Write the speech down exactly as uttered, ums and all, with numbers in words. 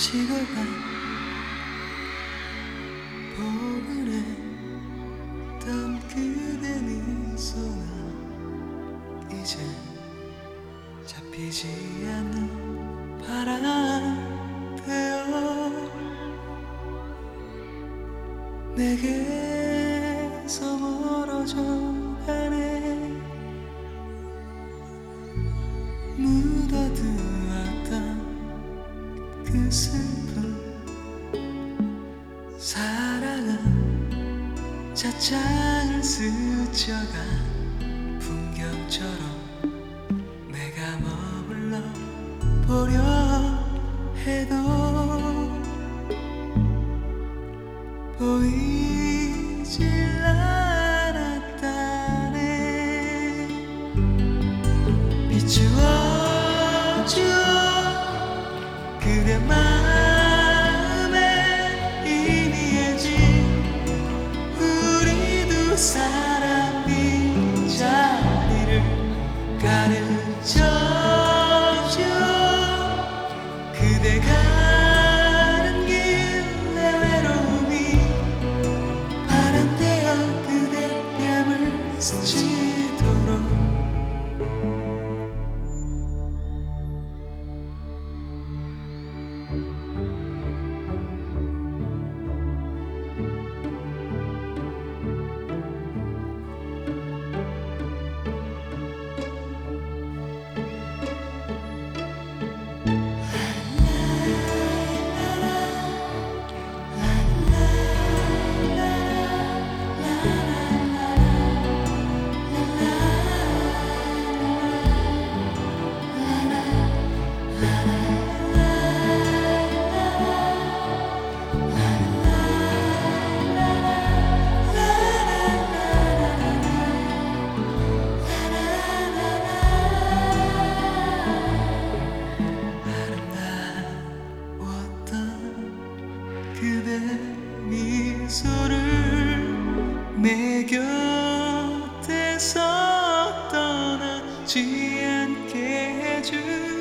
식어간 포근했던 그대 미소가 이제 잡히지 않는 바람 되어 내게서 멀어져 가네. 묻어두었던 그 슬픈 사랑은 찻장을 스쳐간 풍경처럼 내가 머물러 보려 해도 보이질 않았다네. 비추어줘 그대 마음에 희미해진 우리 두 사람이 자리를 가르쳐줘. 그대 가는 길의 외로움이 바람되어 그대 뺨을 스치도록 그대 미소를 내 곁에서 떠나지 않게 해줄